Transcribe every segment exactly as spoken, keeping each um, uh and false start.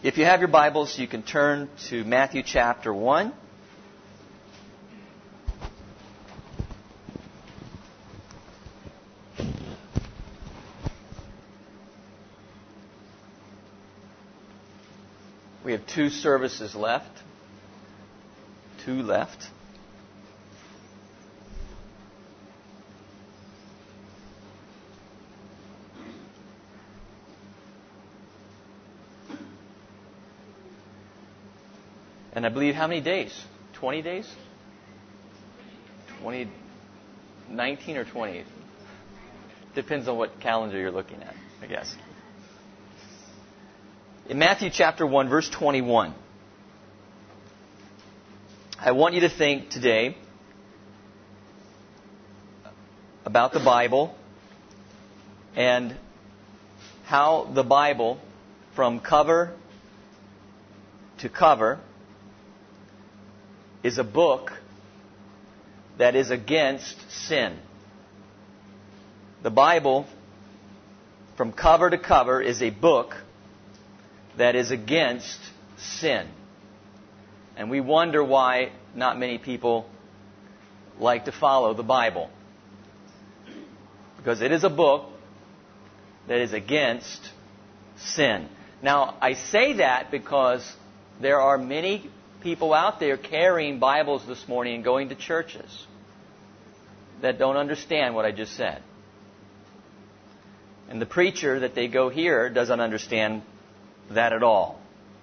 If you have your Bibles, you can turn to Matthew chapter one. We have two services left. Two left. And I believe how many days? twenty days? twenty, nineteen or twenty? Depends on what calendar you're looking at, I guess. In Matthew chapter one, verse twenty-one, I want you to think today about the Bible and how the Bible, from cover to cover, is a book that is against sin. The Bible, from cover to cover, is a book that is against sin. And we wonder why not many people like to follow the Bible. Because it is a book that is against sin. Now, I say that because there are many people out there carrying Bibles this morning and going to churches that don't understand what I just said. And the preacher that they go hear doesn't understand that at all.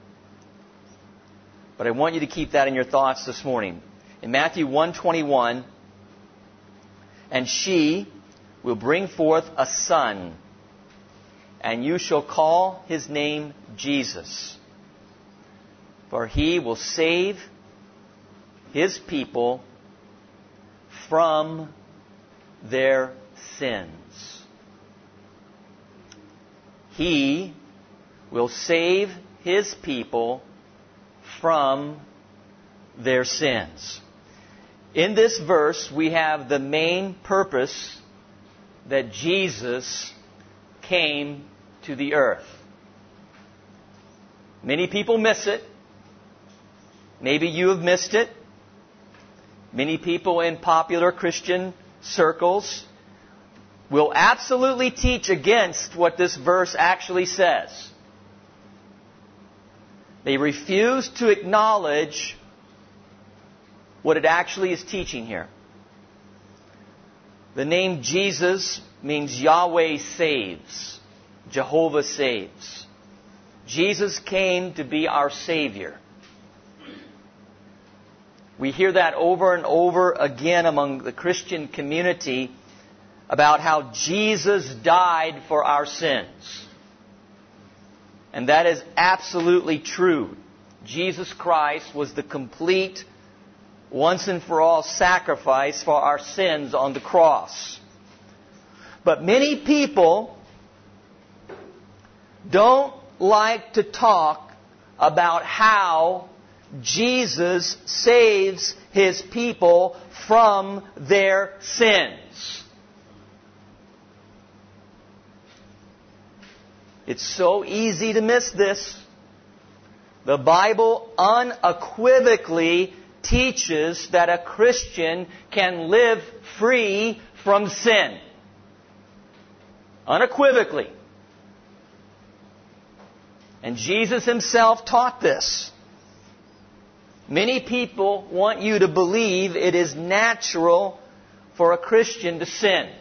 But I want you to keep that in your thoughts this morning. In Matthew one twenty-one, and she will bring forth a son, and you shall call his name Jesus. For he will save his people from their sins. He will save his people from their sins. In this verse, we have the main purpose that Jesus came to the earth. Many people miss it. Maybe you have missed it. Many people in popular Christian circles will absolutely teach against what this verse actually says. They refuse to acknowledge what it actually is teaching here. The name Jesus means Yahweh saves. Jehovah saves. Jesus came to be our Savior. We hear that over and over again among the Christian community about how Jesus died for our sins. And that is absolutely true. Jesus Christ was the complete, once and for all sacrifice for our sins on the cross. But many people don't like to talk about how Jesus saves His people from their sins. It's so easy to miss this. The Bible unequivocally teaches that a Christian can live free from sin. Unequivocally. And Jesus Himself taught this. Many people want you to believe it is natural for a Christian to sin.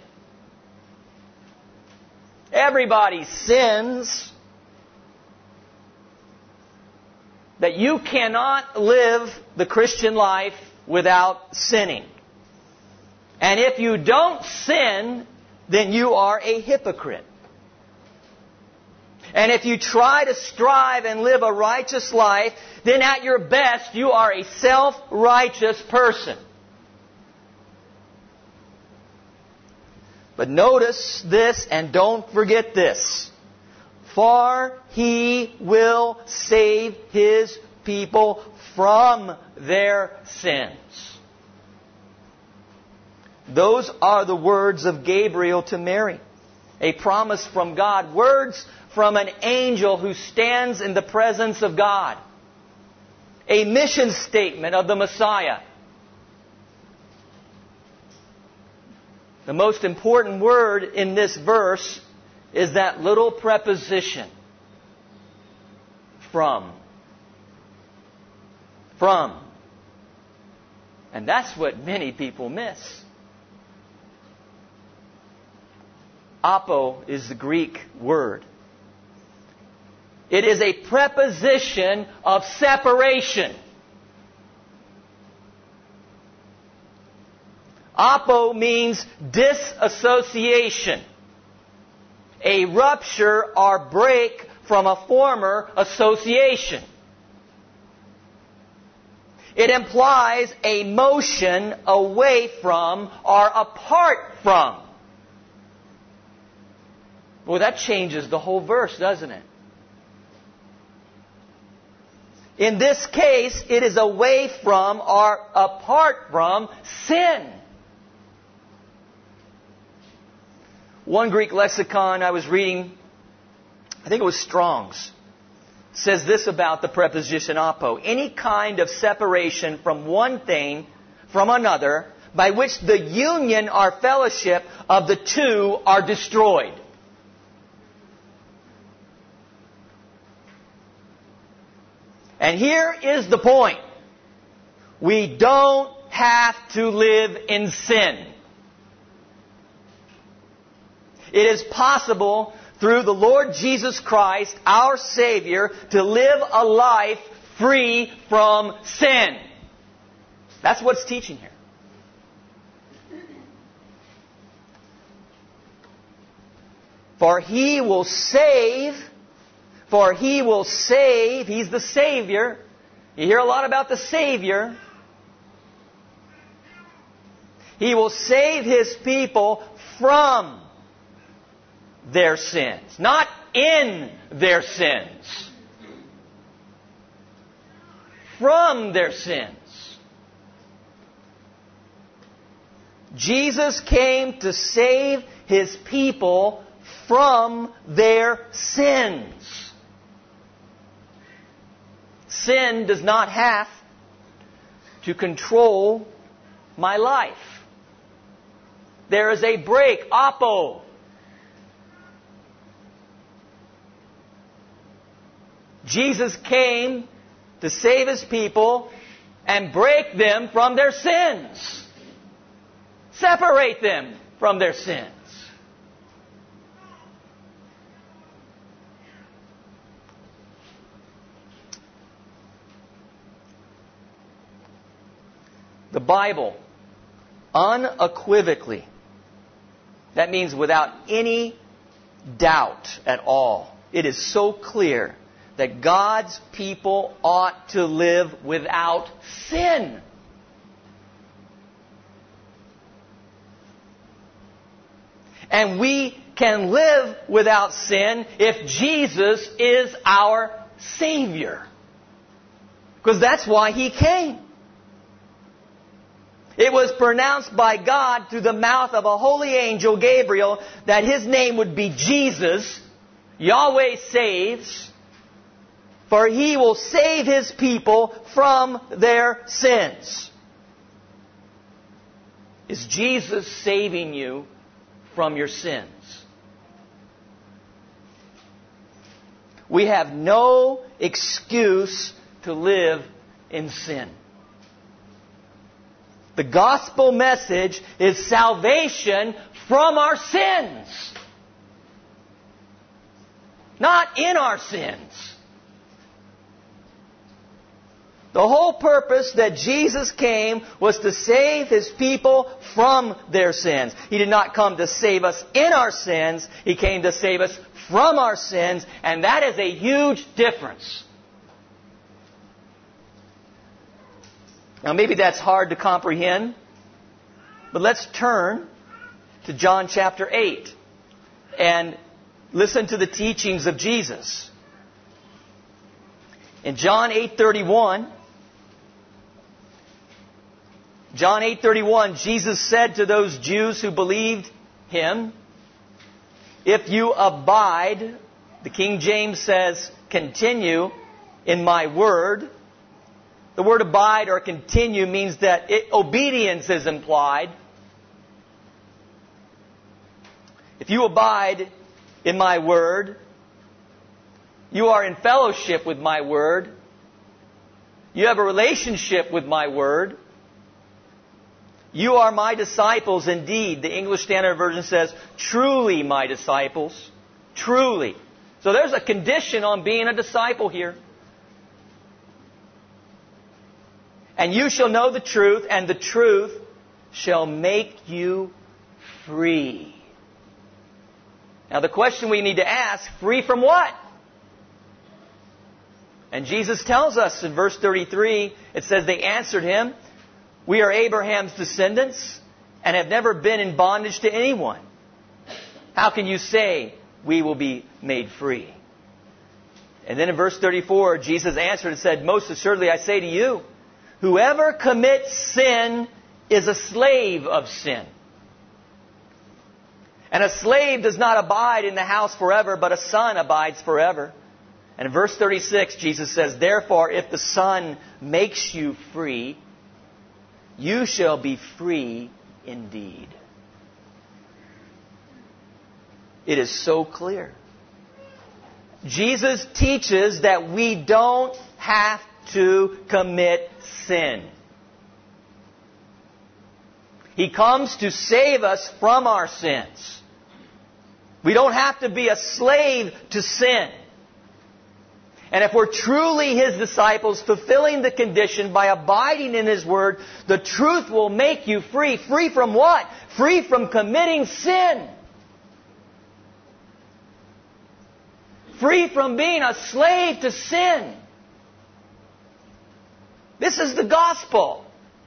Everybody sins. That you cannot live the Christian life without sinning. And if you don't sin, then you are a hypocrite. And if you try to strive and live a righteous life, then at your best you are a self-righteous person. But notice this and don't forget this. For He will save His people from their sins. Those are the words of Gabriel to Mary. A promise from God. Words from an angel who stands in the presence of God. A mission statement of the Messiah. The most important word in this verse is that little preposition. From. From. And that's what many people miss. Apo is the Greek word. It is a preposition of separation. Apo means disassociation. A rupture or break from a former association. It implies a motion away from or apart from. Well, that changes the whole verse, doesn't it? In this case, it is away from or apart from sin. One Greek lexicon I was reading, I think it was Strong's, says this about the preposition apo. Any kind of separation from one thing from another by which the union or fellowship of the two are destroyed. And here is the point. We don't have to live in sin. It is possible through the Lord Jesus Christ, our Savior, to live a life free from sin. That's what's teaching here. For He will save, for He will save, He's the Savior. You hear a lot about the Savior. He will save His people from their sins, not in their sins. From their sins. Jesus came to save His people from their sins. Sin does not have to control my life. There is a break, apo. Jesus came to save His people and break them from their sins. Separate them from their sins. The Bible, unequivocally, that means without any doubt at all, it is so clear that God's people ought to live without sin. And we can live without sin if Jesus is our Savior. Because that's why He came. It was pronounced by God through the mouth of a holy angel, Gabriel, that His name would be Jesus. Yahweh saves. For He will save His people from their sins. Is Jesus saving you from your sins? We have no excuse to live in sin. The gospel message is salvation from our sins. Not in our sins. The whole purpose that Jesus came was to save His people from their sins. He did not come to save us in our sins. He came to save us from our sins. And that is a huge difference. Now maybe that's hard to comprehend. But let's turn to John chapter eight. And listen to the teachings of Jesus. In John eight thirty-one... John eight thirty-one, Jesus said to those Jews who believed Him, "If you abide The King James says, continue in my word. The word abide or continue means that it, obedience is implied. If you abide in my word, you are in fellowship with my word. You have a relationship with my word. You are my disciples indeed. The English Standard Version says, truly my disciples. Truly. So there's a condition on being a disciple here. And you shall know the truth, and the truth shall make you free. Now the question we need to ask, free from what? And Jesus tells us in verse thirty-three, it says, they answered him, we are Abraham's descendants and have never been in bondage to anyone. How can you say we will be made free? And then in verse thirty-four, Jesus answered and said, most assuredly I say to you, whoever commits sin is a slave of sin. And a slave does not abide in the house forever, but a son abides forever. And in verse thirty-six, Jesus says, therefore, if the Son makes you free, you shall be free indeed. It is so clear. Jesus teaches that we don't have to commit sin. He comes to save us from our sins. We don't have to be a slave to sin. And if we're truly His disciples, fulfilling the condition by abiding in His Word, the truth will make you free. Free from what? Free from committing sin. Free from being a slave to sin. This is the gospel.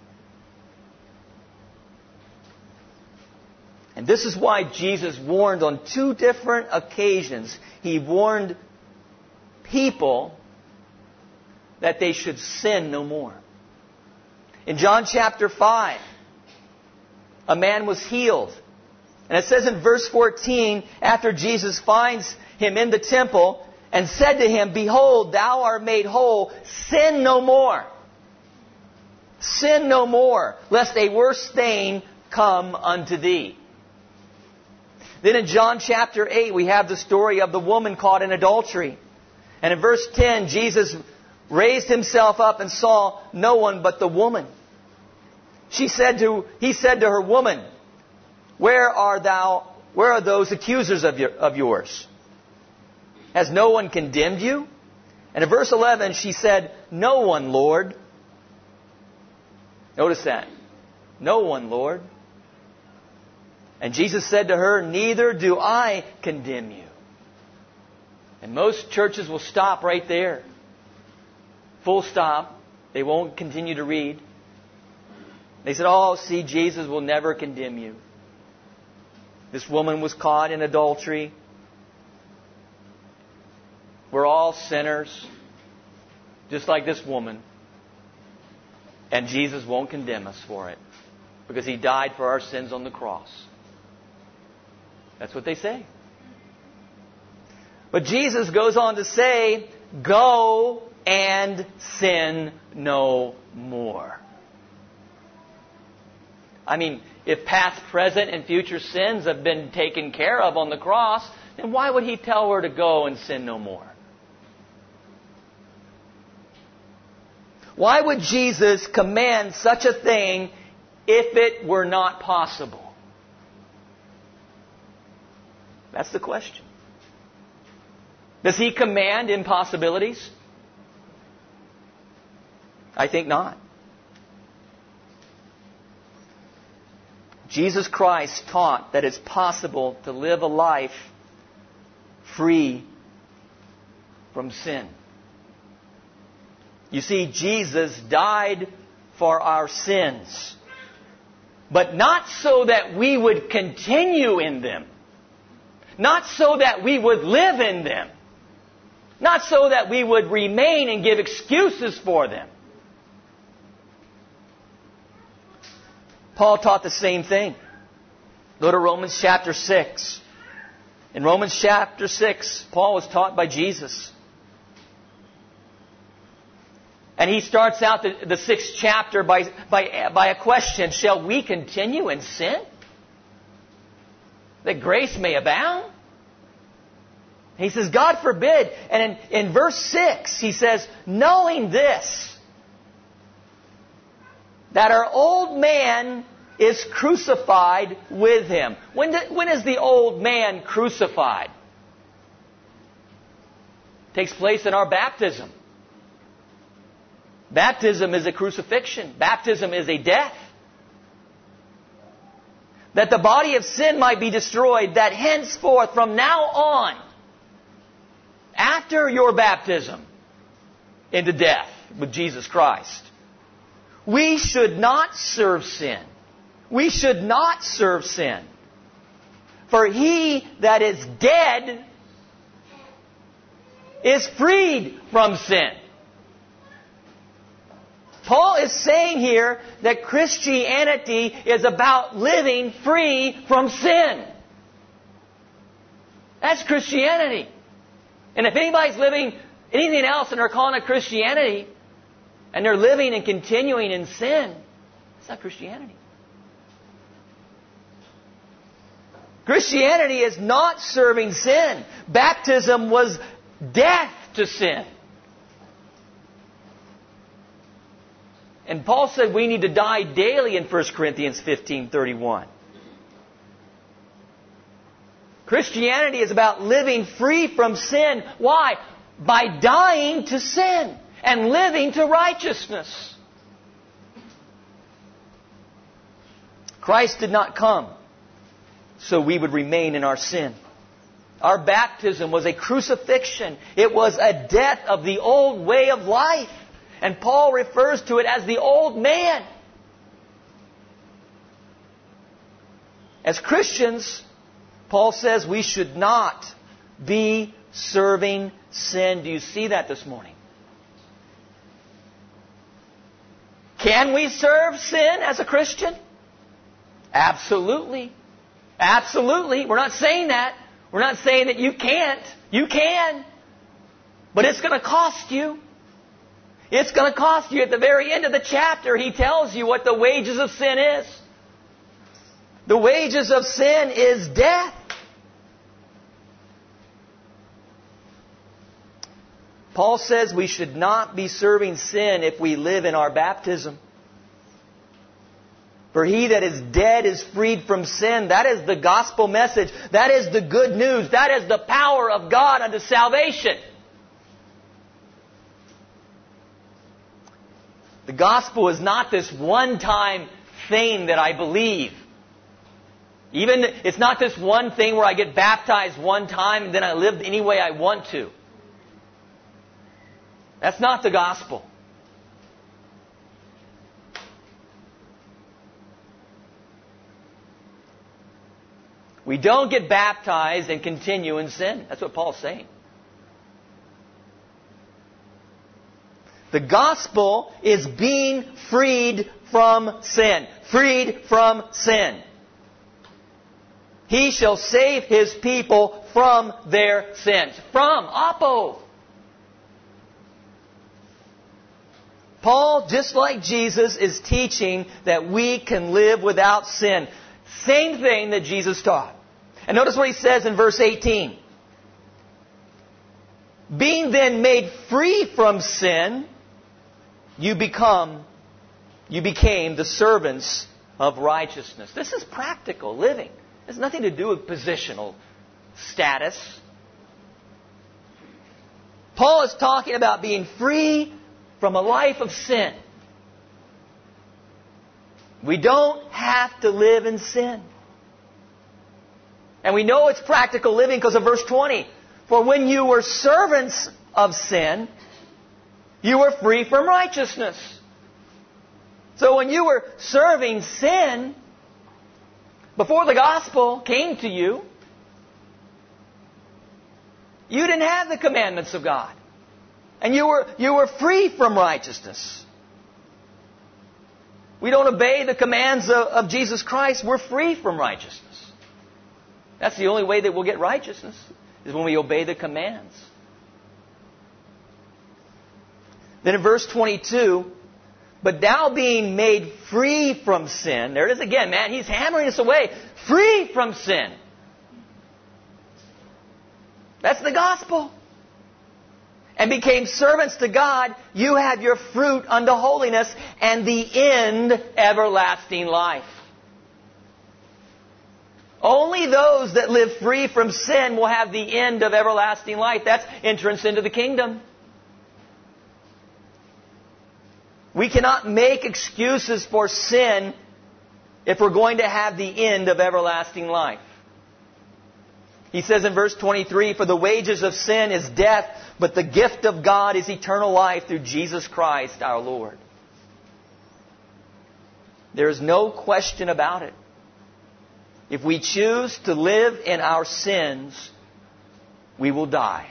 And this is why Jesus warned on two different occasions. He warned people that they should sin no more. In John chapter five, a man was healed. And it says in verse fourteen, after Jesus finds him in the temple and said to him, behold, thou art made whole, sin no more. Sin no more, lest a worse thing come unto thee. Then in John chapter eight, we have the story of the woman caught in adultery. And in verse ten, Jesus raised Himself up and saw no one but the woman. She said to, He said to her, woman, where are thou, where are those accusers of, your, of yours? Has no one condemned you? And in verse eleven, she said, no one, Lord. Notice that. No one, Lord. And Jesus said to her, neither do I condemn you. And most churches will stop right there. Full stop. They won't continue to read. They said, oh, see, Jesus will never condemn you. This woman was caught in adultery. We're all sinners, just like this woman. And Jesus won't condemn us for it, because He died for our sins on the cross. That's what they say. But Jesus goes on to say, go and sin no more. I mean, if past, present, and future sins have been taken care of on the cross, then why would He tell her to go and sin no more? Why would Jesus command such a thing if it were not possible? That's the question. Does He command impossibilities? I think not. Jesus Christ taught that it's possible to live a life free from sin. You see, Jesus died for our sins, but not so that we would continue in them. Not so that we would live in them. Not so that we would remain and give excuses for them. Paul taught the same thing. Go to Romans chapter six. In Romans chapter six, Paul was taught by Jesus. And he starts out the, the sixth chapter by, by, by a question, shall we continue in sin, that grace may abound? He says, God forbid. And in, in verse six, he says, knowing this, that our old man is crucified with him. When, the, when is the old man crucified? It takes place in our baptism. Baptism is a crucifixion. Baptism is a death. That the body of sin might be destroyed, that henceforth, from now on, after your baptism into death with Jesus Christ, we should not serve sin. We should not serve sin. For he that is dead is freed from sin. Paul is saying here that Christianity is about living free from sin. That's Christianity. And if anybody's living anything else and they're calling it Christianity, and they're living and continuing in sin, it's not Christianity. Christianity is not serving sin. Baptism was death to sin. And Paul said we need to die daily in First Corinthians fifteen thirty-one. Christianity is about living free from sin. Why? By dying to sin and living to righteousness. Christ did not come so we would remain in our sin. Our baptism was a crucifixion. It was a death of the old way of life. And Paul refers to it as the old man. As Christians, Paul says we should not be serving sin. Do you see that this morning? Can we serve sin as a Christian? Absolutely. Absolutely. We're not saying that. We're not saying that you can't. You can. But it's going to cost you. It's going to cost you. At the very end of the chapter, he tells you what the wages of sin is. The wages of sin is death. Paul says we should not be serving sin if we live in our baptism. For he that is dead is freed from sin. That is the gospel message. That is the good news. That is the power of God unto salvation. The gospel is not this one-time thing that I believe. Even, it's not this one thing where I get baptized one time and then I live any way I want to. That's not the gospel. We don't get baptized and continue in sin. That's what Paul's saying. The gospel is being freed from sin. Freed from sin. He shall save His people from their sins. From. Apo. Paul, just like Jesus, is teaching that we can live without sin. Same thing that Jesus taught. And notice what he says in verse eighteen. Being then made free from sin, you become, you became the servants of righteousness. This is practical living. It has nothing to do with positional status. Paul is talking about being free from a life of sin. We don't have to live in sin. And we know it's practical living because of verse twenty. For when you were servants of sin, you were free from righteousness. So when you were serving sin, before the gospel came to you, you didn't have the commandments of God. And you were, you were free from righteousness. We don't obey the commands of, of Jesus Christ. We're free from righteousness. That's the only way that we'll get righteousness, is when we obey the commands. Then in verse twenty-two, but now being made free from sin. There it is again, man. He's hammering us away. Free from sin. That's the gospel. And became servants to God, you have your fruit unto holiness, and the end, everlasting life. Only those that live free from sin will have the end of everlasting life. That's entrance into the kingdom. We cannot make excuses for sin if we're going to have the end of everlasting life. He says in verse twenty-three, for the wages of sin is death, but the gift of God is eternal life through Jesus Christ our Lord. There is no question about it. If we choose to live in our sins, we will die.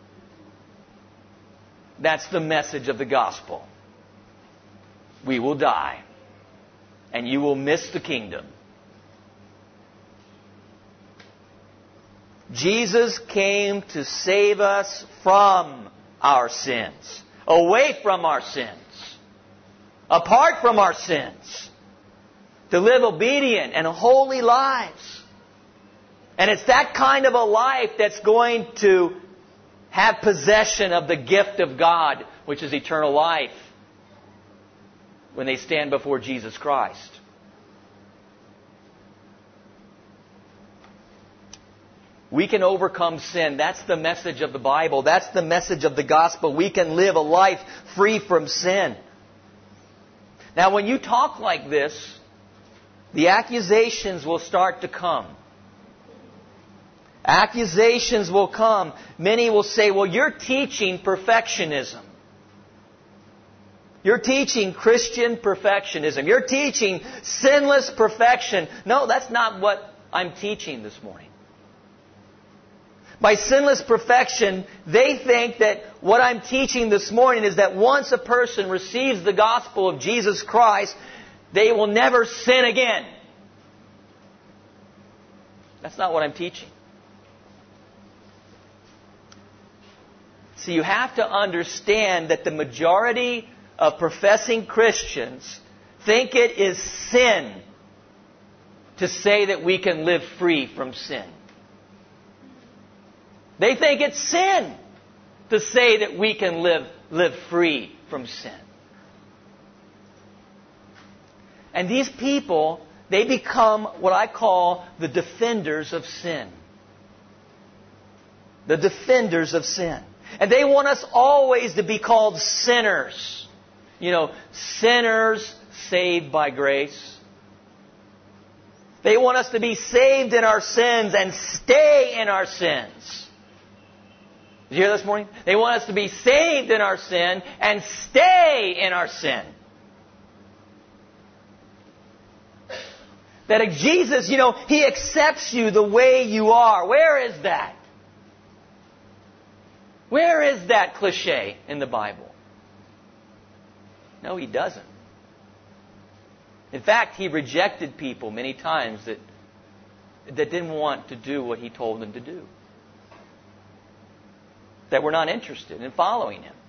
That's the message of the gospel. We will die. And you will miss the kingdom. Jesus came to save us from our sins. Away from our sins. Apart from our sins. To live obedient and holy lives. And it's that kind of a life that's going to have possession of the gift of God, which is eternal life, when they stand before Jesus Christ. We can overcome sin. That's the message of the Bible. That's the message of the gospel. We can live a life free from sin. Now, when you talk like this, the accusations will start to come. Accusations will come. Many will say, well, you're teaching perfectionism. You're teaching Christian perfectionism. You're teaching sinless perfection. No, that's not what I'm teaching this morning. By sinless perfection, they think that what I'm teaching this morning is that once a person receives the gospel of Jesus Christ, they will never sin again. That's not what I'm teaching. So you have to understand that the majority of professing Christians think it is sin to say that we can live free from sin. They think it's sin to say that we can live, live free from sin. And these people, they become what I call the defenders of sin. The defenders of sin. And they want us always to be called sinners. You know, sinners saved by grace. They want us to be saved in our sins and stay in our sins. Did you hear this morning? They want us to be saved in our sin and stay in our sin. That Jesus, you know, He accepts you the way you are. Where is that? Where is that cliche in the Bible? No, He doesn't. In fact, He rejected people many times that, that didn't want to do what He told them to do. That were not interested in following Him.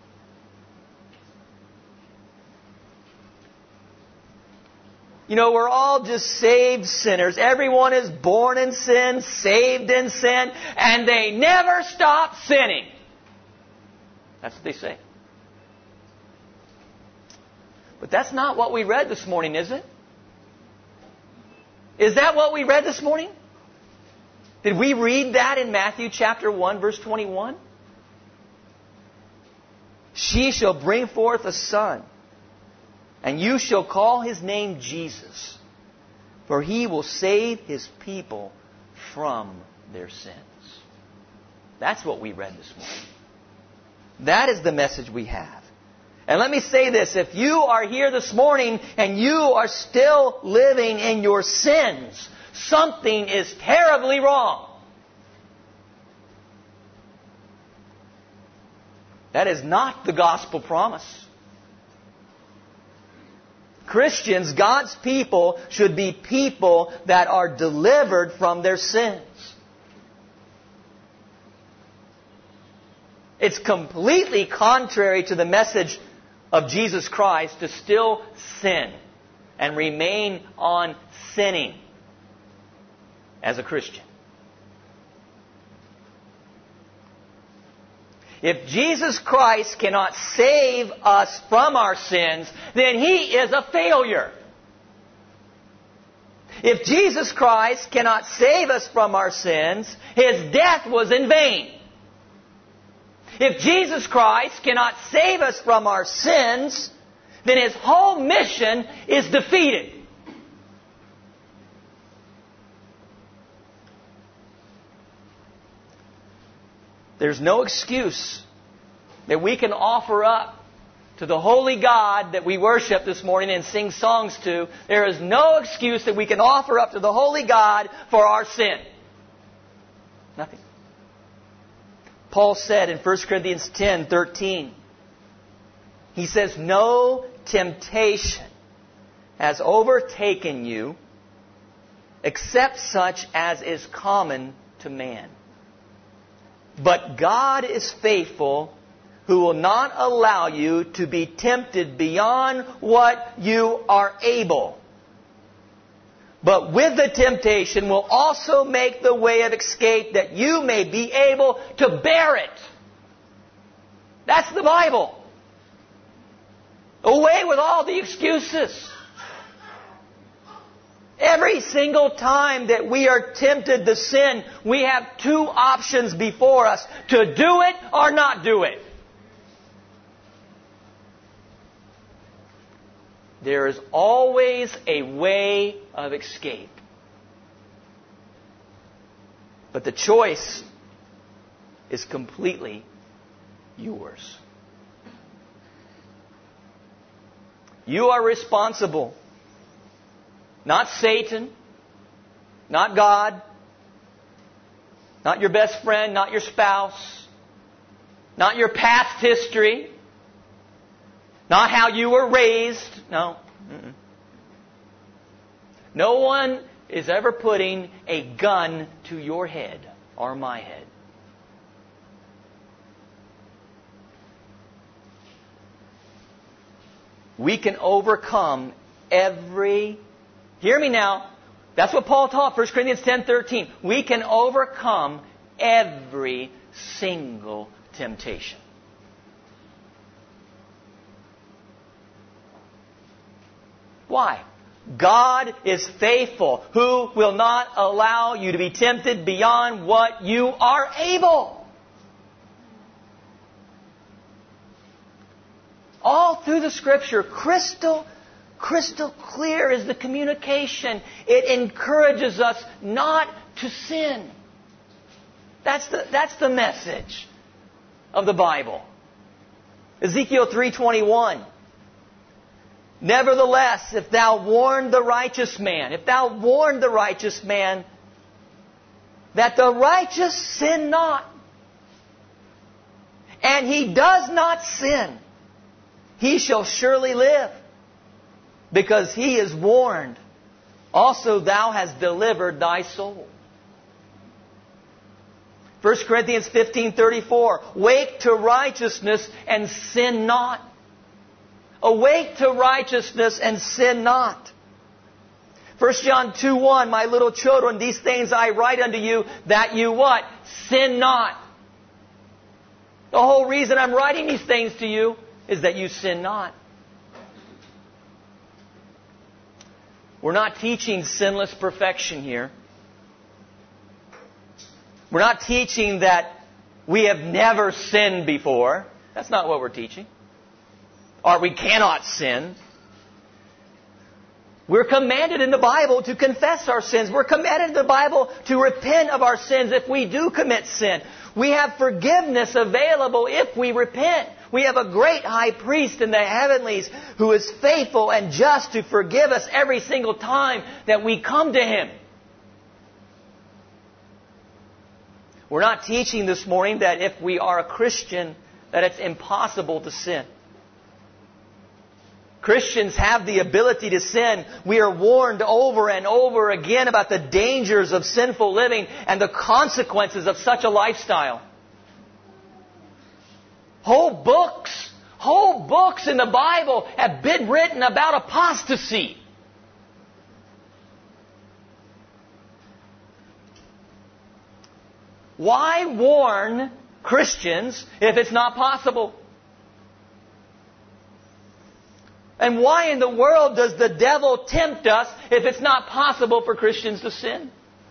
You know, we're all just saved sinners. Everyone is born in sin, saved in sin, and they never stop sinning. That's what they say. But that's not what we read this morning, is it? Is that what we read this morning? Did we read that in Matthew chapter one, verse twenty-one? She shall bring forth a son, and you shall call his name Jesus, for he will save his people from their sins. That's what we read this morning. That is the message we have. And let me say this, if you are here this morning and you are still living in your sins, something is terribly wrong. That is not the gospel promise. Christians, God's people, should be people that are delivered from their sins. It's completely contrary to the message of Jesus Christ to still sin and remain on sinning as a Christian. If Jesus Christ cannot save us from our sins, then He is a failure. If Jesus Christ cannot save us from our sins, His death was in vain. If Jesus Christ cannot save us from our sins, then His whole mission is defeated. There's no excuse that we can offer up to the holy God that we worship this morning and sing songs to. There is no excuse that we can offer up to the holy God for our sin. Nothing. Paul said in First Corinthians ten thirteen, he says, "No temptation has overtaken you except such as is common to man. But God is faithful, who will not allow you to be tempted beyond what you are able, but with the temptation will also make the way of escape that you may be able to bear it." That's the Bible. Away with all the excuses. Every single time that we are tempted to sin, we have two options before us: to do it or not do it. There is always a way of escape. But the choice is completely yours. You are responsible. Not Satan, not God, not your best friend, not your spouse, not your past history, not how you were raised. No. Mm-mm. No one is ever putting a gun to your head or my head. We can overcome every... Hear me now. That's what Paul taught, First Corinthians ten thirteen. We can overcome every single temptation. Why? God is faithful, who will not allow you to be tempted beyond what you are able. All through the Scripture, crystal Crystal clear is the communication. It encourages us not to sin. That's the, that's the message of the Bible. Ezekiel three twenty-one. "Nevertheless, if thou warn the righteous man, if thou warn the righteous man, that the righteous sin not, and he does not sin, he shall surely live, because he is warned. Also thou hast delivered thy soul." First Corinthians fifteen thirty-four. "Wake to righteousness and sin not." Awake to righteousness and sin not. First John two one. "My little children, these things I write unto you, that you" what? "Sin not." The whole reason I'm writing these things to you is that you sin not. We're not teaching sinless perfection here. We're not teaching that we have never sinned before. That's not what we're teaching. Or we cannot sin. We're commanded in the Bible to confess our sins. We're commanded in the Bible to repent of our sins if we do commit sin. We have forgiveness available if we repent. We have a great high priest in the heavenlies who is faithful and just to forgive us every single time that we come to Him. We're not teaching this morning that if we are a Christian, that it's impossible to sin. Christians have the ability to sin. We are warned over and over again about the dangers of sinful living and the consequences of such a lifestyle. Whole books, whole books in the Bible have been written about apostasy. Why warn Christians if it's not possible? And why in the world does the devil tempt us if it's not possible for Christians to sin?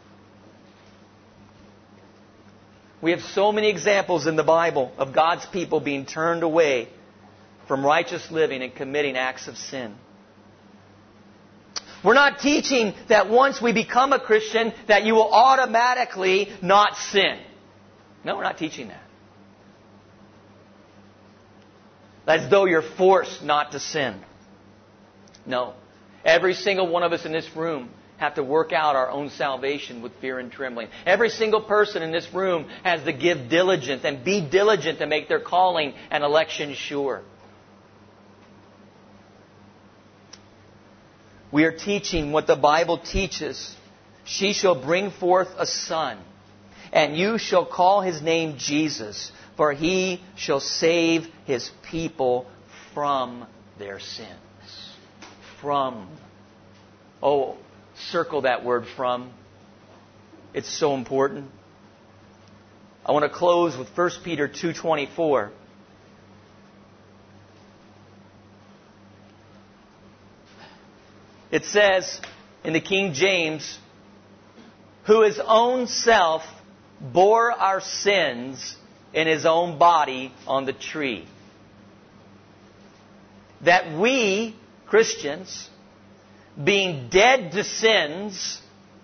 We have so many examples in the Bible of God's people being turned away from righteous living and committing acts of sin. We're not teaching that once we become a Christian that you will automatically not sin. No, we're not teaching that. As though you're forced not to sin. No. Every single one of us in this room have to work out our own salvation with fear and trembling. Every single person in this room has to give diligence and be diligent to make their calling and election sure. We are teaching what the Bible teaches. She shall bring forth a son, and you shall call his name Jesus, for he shall save his people from their sins. From. Oh, circle that word from. It's so important. I want to close with First Peter two twenty-four. It says in the King James, who his own self bore our sins in his own body on the tree, that we, Christians, being dead to sins,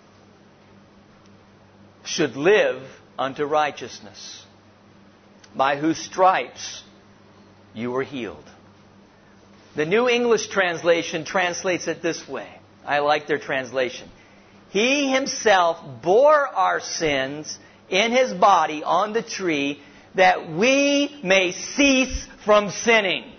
should live unto righteousness, by whose stripes you were healed. The New English translation translates it this way. I like their translation. He himself bore our sins in his body on the tree, that we may cease from sinning.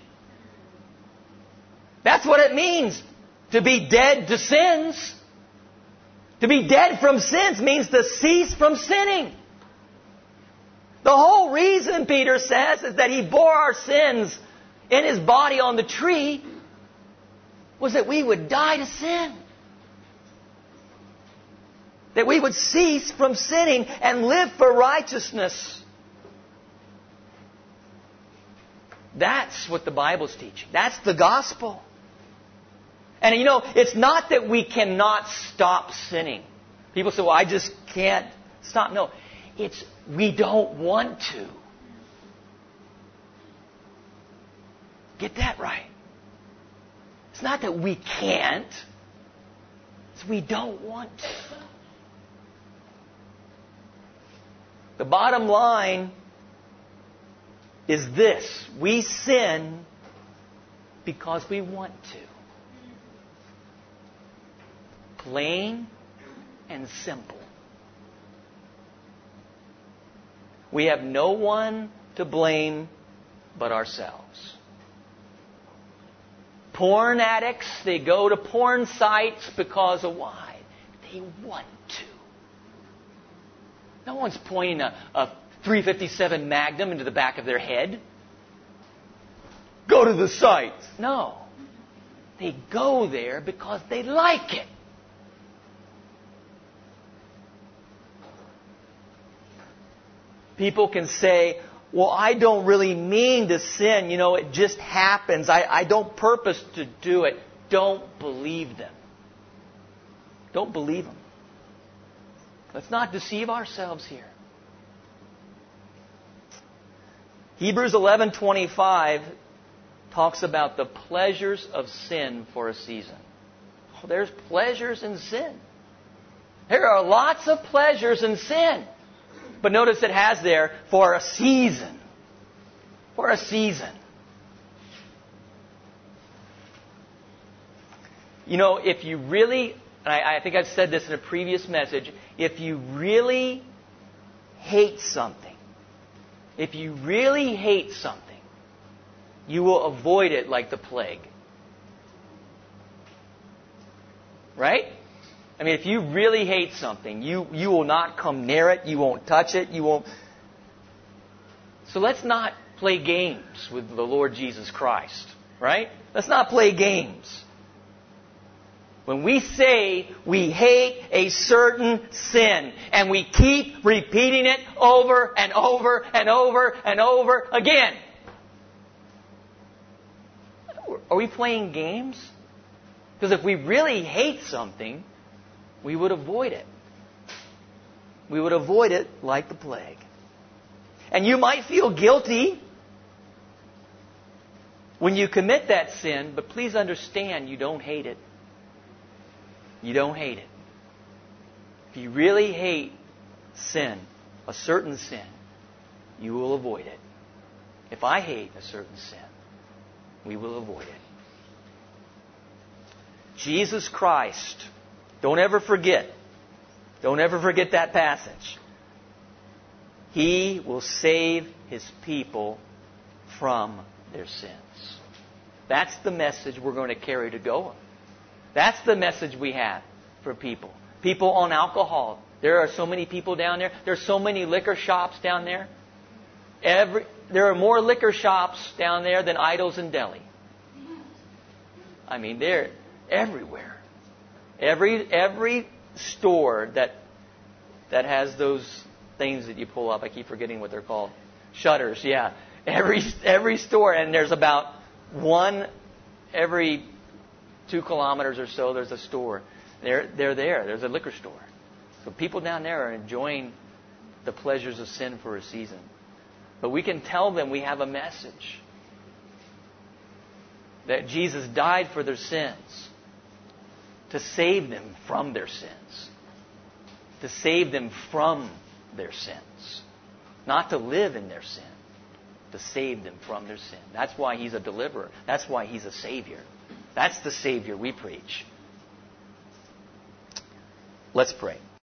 That's what it means to be dead to sins. To be dead from sins means to cease from sinning. The whole reason, Peter says, is that he bore our sins in his body on the tree was that we would die to sin. That we would cease from sinning and live for righteousness. That's what the Bible's teaching. That's the gospel. And you know, it's not that we cannot stop sinning. People say, well, I just can't stop. No, it's we don't want to. Get that right. It's not that we can't. It's we don't want to. The bottom line is this. We sin because we want to. Plain and simple. We have no one to blame but ourselves. Porn addicts, they go to porn sites because of why? They want to. No one's pointing a, a three fifty-seven Magnum into the back of their head. Go to the site. No. They go there because they like it. People can say, well, I don't really mean to sin. You know, it just happens. I, I don't purpose to do it. Don't believe them. Don't believe them. Let's not deceive ourselves here. Hebrews eleven twenty-five talks about the pleasures of sin for a season. Oh, there's pleasures in sin. There are lots of pleasures in sin. But notice it has there, for a season. For a season. You know, if you really, and I, I think I've said this in a previous message, if you really hate something, if you really hate something, you will avoid it like the plague. Right? I mean, if you really hate something, you, you will not come near it. You won't touch it. You won't. So let's not play games with the Lord Jesus Christ. Right? Let's not play games. When we say we hate a certain sin and we keep repeating it over and over and over and over again, are we playing games? Because if we really hate something, we would avoid it. We would avoid it like the plague. And you might feel guilty when you commit that sin, but please understand you don't hate it. You don't hate it. If you really hate sin, a certain sin, you will avoid it. If I hate a certain sin, we will avoid it. Jesus Christ, don't ever forget, don't ever forget that passage. He will save His people from their sins. That's the message we're going to carry to Goa. That's the message we have for people. People on alcohol. There are so many people down there. There are so many liquor shops down there. Every, there are more liquor shops down there than idols in Delhi. I mean, they're everywhere. Every every store that that has those things that you pull up, I keep forgetting what they're called. Shutters, yeah. Every every store, and there's about one every two kilometers or so, there's a store. They're, they're there. There's a liquor store. So people down there are enjoying the pleasures of sin for a season. But we can tell them we have a message. That Jesus died for their sins. To save them from their sins. To save them from their sins. Not to live in their sin. To save them from their sin. That's why He's a deliverer. That's why He's a Savior. That's the Savior we preach. Let's pray.